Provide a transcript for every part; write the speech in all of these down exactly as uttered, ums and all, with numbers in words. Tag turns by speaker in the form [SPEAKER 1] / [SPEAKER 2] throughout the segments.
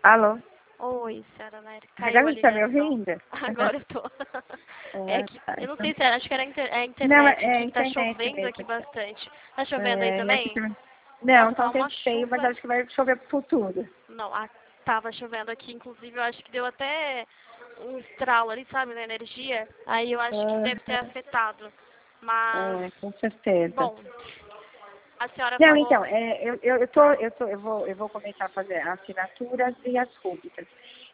[SPEAKER 1] Alô?
[SPEAKER 2] Oi, senhora Naira.
[SPEAKER 1] Agora
[SPEAKER 2] Caiu a
[SPEAKER 1] você tá me
[SPEAKER 2] ligação.
[SPEAKER 1] ouvindo?
[SPEAKER 2] Agora eu tô.
[SPEAKER 1] É,
[SPEAKER 2] É que,
[SPEAKER 1] tá,
[SPEAKER 2] eu não
[SPEAKER 1] então.
[SPEAKER 2] sei se era, acho que era a inter- é a
[SPEAKER 1] Não, é
[SPEAKER 2] internet
[SPEAKER 1] é
[SPEAKER 2] aqui, que tá
[SPEAKER 1] internet
[SPEAKER 2] chovendo aqui
[SPEAKER 1] mesmo.
[SPEAKER 2] bastante. Tá chovendo aí
[SPEAKER 1] É, e aqui
[SPEAKER 2] também?
[SPEAKER 1] também. Não,
[SPEAKER 2] Nossa,
[SPEAKER 1] tá
[SPEAKER 2] tá
[SPEAKER 1] um
[SPEAKER 2] uma
[SPEAKER 1] tempo feio, mas
[SPEAKER 2] chuva.
[SPEAKER 1] acho que vai chover pro futuro.
[SPEAKER 2] Não, a, tava chovendo aqui, inclusive eu acho que deu até um estralo ali, sabe, na energia. Aí eu acho que deve ter
[SPEAKER 1] Ah,
[SPEAKER 2] afetado. Mas,
[SPEAKER 1] é, com certeza.
[SPEAKER 2] bom, a senhora
[SPEAKER 1] Não,
[SPEAKER 2] falou.
[SPEAKER 1] então, é, eu, eu, eu, tô, eu, tô, eu, vou, eu vou começar a fazer assinaturas e as rúbricas.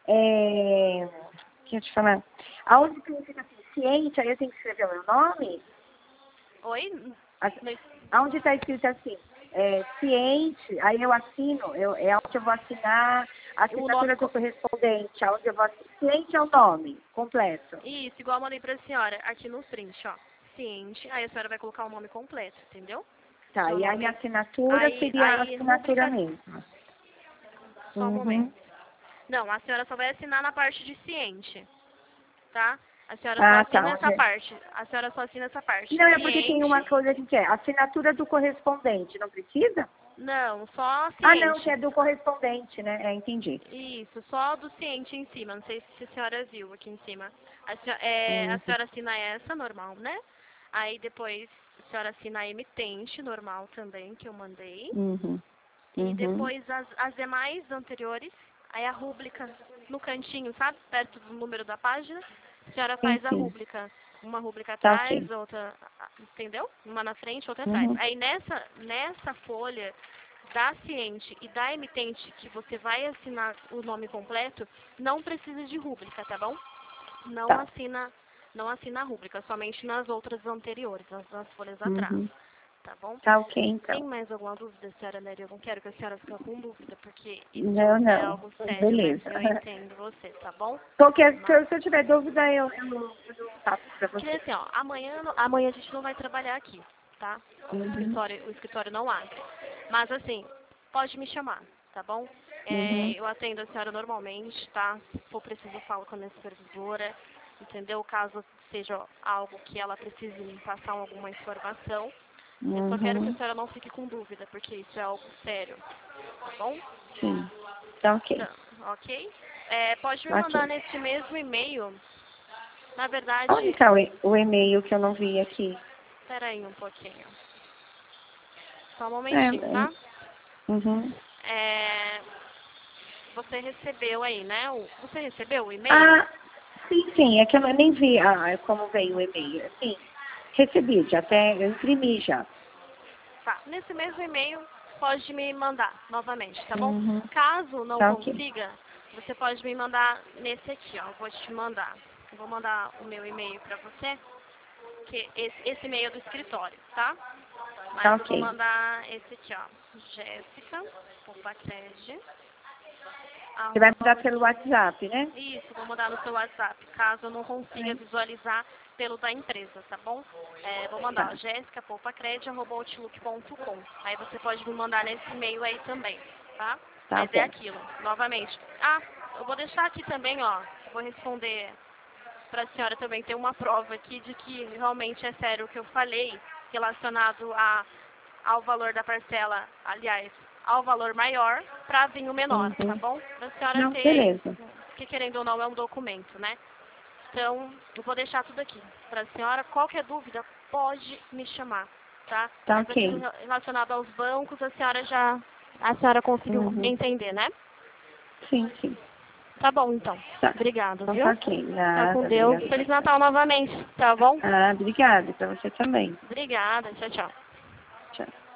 [SPEAKER 1] É, deixa eu te falar. Aonde que fica assim, ciente, aí eu tenho que escrever o meu nome?
[SPEAKER 2] Oi?
[SPEAKER 1] As-
[SPEAKER 2] Não-
[SPEAKER 1] Aonde está escrito assim, é, ciente, aí eu assino, eu, é onde eu vou assinar a
[SPEAKER 2] O nome.
[SPEAKER 1] assinatura do correspondente, aonde eu vou assinar. Ciente é o nome completo.
[SPEAKER 2] Isso, igual eu mandei pra senhora, aqui no print, ó. Ciente, aí a senhora vai colocar o nome completo, entendeu?
[SPEAKER 1] Tá,
[SPEAKER 2] Seu
[SPEAKER 1] e aí a
[SPEAKER 2] nome.
[SPEAKER 1] assinatura
[SPEAKER 2] Aí,
[SPEAKER 1] seria a
[SPEAKER 2] aí,
[SPEAKER 1] assinatura
[SPEAKER 2] rubrica,
[SPEAKER 1] mesmo.
[SPEAKER 2] só um
[SPEAKER 1] Uhum.
[SPEAKER 2] momento. Não, a senhora só vai assinar na parte de ciente, tá? A senhora só
[SPEAKER 1] Ah, tá.
[SPEAKER 2] assina essa
[SPEAKER 1] Onde...
[SPEAKER 2] parte. A senhora só assina essa parte.
[SPEAKER 1] Não, é porque tem uma
[SPEAKER 2] Ciente,
[SPEAKER 1] coisa que é assinatura do correspondente, não precisa?
[SPEAKER 2] não, só
[SPEAKER 1] Ah, não, que
[SPEAKER 2] ciente.
[SPEAKER 1] é do correspondente, né? É, entendi.
[SPEAKER 2] Isso, só do ciente em cima. Não sei se a senhora viu aqui em cima. A senhora, é, a
[SPEAKER 1] Uhum.
[SPEAKER 2] senhora assina essa, normal, né? Aí depois a senhora assina a emitente, normal também, que eu mandei.
[SPEAKER 1] Uhum.
[SPEAKER 2] E
[SPEAKER 1] Uhum.
[SPEAKER 2] depois as, as demais anteriores, aí a rúbrica no cantinho, sabe? Perto do número da página. A senhora
[SPEAKER 1] Sim,
[SPEAKER 2] faz a
[SPEAKER 1] sim.
[SPEAKER 2] rúbrica. Uma rúbrica
[SPEAKER 1] Tá
[SPEAKER 2] atrás,
[SPEAKER 1] ok.
[SPEAKER 2] outra, entendeu? Uma na frente, outra atrás.
[SPEAKER 1] Uhum.
[SPEAKER 2] Aí nessa, nessa folha da ciente e da emitente que você vai assinar o nome completo, não precisa de rúbrica, tá bom? Não
[SPEAKER 1] Tá.
[SPEAKER 2] assina, não assina a rúbrica, somente nas outras anteriores, nas, nas folhas atrás,
[SPEAKER 1] Uhum.
[SPEAKER 2] tá bom?
[SPEAKER 1] Tá ok,
[SPEAKER 2] Tem
[SPEAKER 1] então.
[SPEAKER 2] mais alguma dúvida, senhora Nery? Eu não quero que a senhora fique com dúvida, porque
[SPEAKER 1] Não,
[SPEAKER 2] isso é
[SPEAKER 1] não.
[SPEAKER 2] algo sério, né?
[SPEAKER 1] Beleza.
[SPEAKER 2] Eu entendo você, tá bom?
[SPEAKER 1] Qualquer, se
[SPEAKER 2] Mas,
[SPEAKER 1] eu se eu tiver dúvida, eu, eu, eu passo pra
[SPEAKER 2] porque
[SPEAKER 1] você.
[SPEAKER 2] assim, ó, amanhã, no- amanhã a gente não vai trabalhar aqui, tá? O
[SPEAKER 1] Uhum.
[SPEAKER 2] escritório, o escritório não abre. Mas assim, pode me chamar, tá bom? É,
[SPEAKER 1] Uhum.
[SPEAKER 2] eu atendo a senhora normalmente, tá? Se for preciso, eu falo com a minha supervisora, entendeu? Caso seja algo que ela precise me passar alguma informação. Eu só quero que a
[SPEAKER 1] Uhum.
[SPEAKER 2] senhora não fique com dúvida, porque isso é algo sério, tá bom?
[SPEAKER 1] Sim. Tá ok.
[SPEAKER 2] Tá, ok? É, pode me mandar
[SPEAKER 1] Ok.
[SPEAKER 2] nesse mesmo e-mail. Na
[SPEAKER 1] Onde
[SPEAKER 2] verdade,
[SPEAKER 1] tá o, e- o e-mail que eu não vi aqui?
[SPEAKER 2] espera aí um pouquinho. Só um
[SPEAKER 1] É,
[SPEAKER 2] momentinho,
[SPEAKER 1] é.
[SPEAKER 2] tá?
[SPEAKER 1] Uhum.
[SPEAKER 2] É, você recebeu aí, né? o- Você recebeu o e-mail?
[SPEAKER 1] Ah, sim, sim. É que eu nem vi ah, como veio o e-mail. Sim, recebi, já até eu imprimi já.
[SPEAKER 2] Tá. Nesse mesmo e-mail, pode me mandar novamente, tá bom?
[SPEAKER 1] Uhum.
[SPEAKER 2] Caso não
[SPEAKER 1] Tá ok.
[SPEAKER 2] consiga, você pode me mandar nesse aqui, ó. Eu vou te mandar. Eu vou mandar o meu e-mail pra você, que esse, esse e-mail é do escritório, tá?
[SPEAKER 1] Tá
[SPEAKER 2] Mas eu vou
[SPEAKER 1] ok.
[SPEAKER 2] mandar esse aqui, ó. Jéssica, Popacred,
[SPEAKER 1] Você vai
[SPEAKER 2] arroba
[SPEAKER 1] mandar
[SPEAKER 2] out-
[SPEAKER 1] pelo WhatsApp, né?
[SPEAKER 2] Isso, vou mandar no seu WhatsApp, caso eu não consiga
[SPEAKER 1] É.
[SPEAKER 2] visualizar pelo da empresa, tá bom? É, vou mandar, ó,
[SPEAKER 1] Tá.
[SPEAKER 2] jéssica popacred arroba outlook ponto com. Aí você pode me mandar nesse e-mail aí também, tá?
[SPEAKER 1] Tá
[SPEAKER 2] Mas é
[SPEAKER 1] bom.
[SPEAKER 2] aquilo, novamente. Ah, eu vou deixar aqui também, ó. Vou responder para a senhora também ter uma prova aqui de que realmente é sério o que eu falei relacionado a, ao valor da parcela, aliás, ao valor maior para vir o menor, tá
[SPEAKER 1] Uhum.
[SPEAKER 2] bom? Para a senhora
[SPEAKER 1] Não,
[SPEAKER 2] ter,
[SPEAKER 1] beleza.
[SPEAKER 2] porque querendo ou não é um documento, né? Então, eu vou deixar tudo aqui para a senhora. Qualquer dúvida, pode me chamar, tá?
[SPEAKER 1] Tá
[SPEAKER 2] Mas aquilo
[SPEAKER 1] ok.
[SPEAKER 2] relacionado aos bancos, a senhora já, a senhora conseguiu
[SPEAKER 1] Uhum.
[SPEAKER 2] entender, né?
[SPEAKER 1] Sim, sim.
[SPEAKER 2] Tá bom, então.
[SPEAKER 1] Tá.
[SPEAKER 2] Obrigada,
[SPEAKER 1] Então tá
[SPEAKER 2] viu?
[SPEAKER 1] ok.
[SPEAKER 2] Tá com
[SPEAKER 1] Nada,
[SPEAKER 2] Deus.
[SPEAKER 1] obrigada.
[SPEAKER 2] Feliz Natal novamente, tá bom?
[SPEAKER 1] Ah, obrigada. Pra você também.
[SPEAKER 2] Obrigada. Tchau, tchau.
[SPEAKER 1] Tchau.